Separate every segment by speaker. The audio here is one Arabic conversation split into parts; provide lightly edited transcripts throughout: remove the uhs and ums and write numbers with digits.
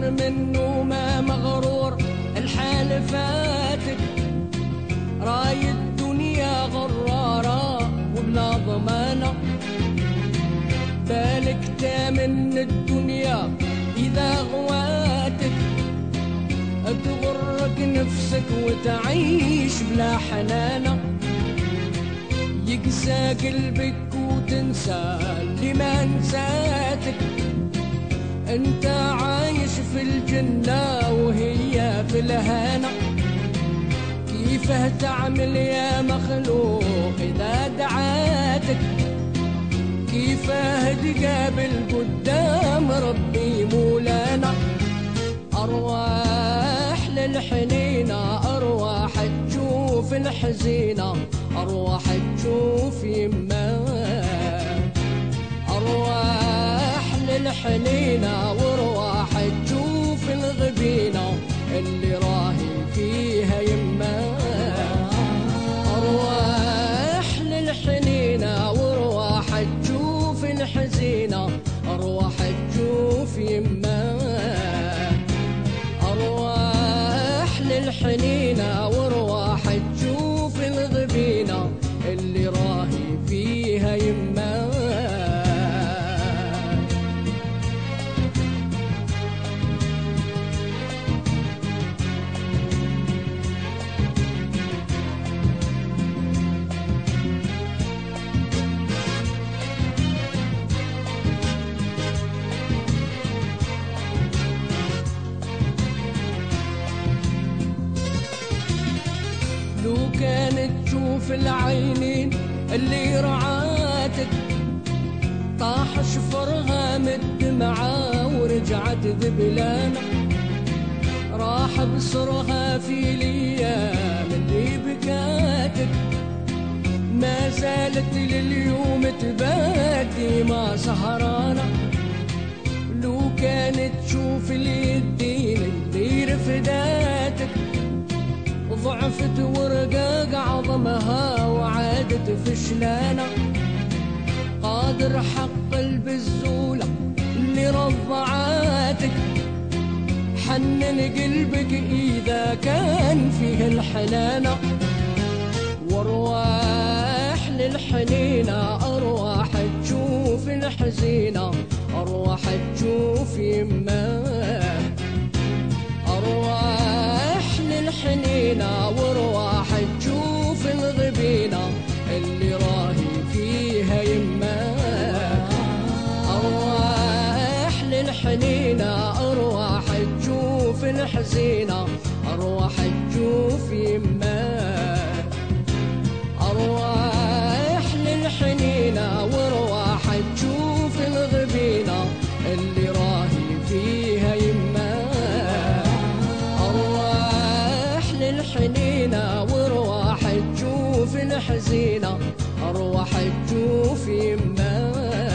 Speaker 1: حذر منه ما مغرور الحال فاتك، راي الدنيا غرارة وبلا ضمانة، بالك تامن الدنيا إذا غواتك، تغرك نفسك وتعيش بلا حنانة، يقسى قلبك وتنسى اللي ما نساتك، انت عايش في الجنة وهي في الهانة، كيفه تعمل يا مخلوق إذا دعاتك، كيفه تقابل قدام ربي مولانا، أرواح للحنينة أرواح تشوف الحزينة، أرواح تشوف يما، أرواح للحنينة وأرواح تشوف الغبينة اللي راهي فيها يما، أرواح للحنينة وأرواح تشوف الحزينة، أرواح تشوف يما، أرواح للحنينة وأرواح تشوف الغبينة اللي راهي فيها يما. لو كانت تشوف العينين اللي رعاتك، طاح شفرها من الدمعة ورجعت ذبلانة، راح بصرها في الايام اللي بكاتك، ما زالت لليوم تبادي ما سهرانة، لو كانت تشوف اليدين اللي رفداتك، ضعفت ورقاق عظمها وعادت فشلانة، قادر حق البزولة اللي رضعاتك، حنن قلبك إذا كان فيه الحنانة، وارواح للحنينة أرواح تشوف الحزينة، أرواح تشوف يما، أرواح للحنينة وارواح تشوف الغبينة اللي راهي فيها يما، أرواح للحنينة أرواح تشوف الحزينة، أرواح تشوف يما، أرواح للحنينة وارواح تشوف الغبينة اللي راهي فيها يما، أرواح للحنينة وارواح تشوف الحزينة، أرواح تشوف يما،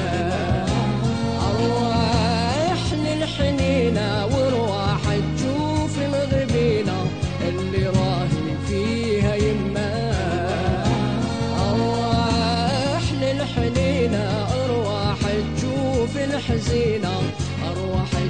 Speaker 1: أرواح للحنينة وارواح تشوف الغبينة اللي راهي فيها يما، أرواح للحنينة أرواح تشوف الحزينة، أرواح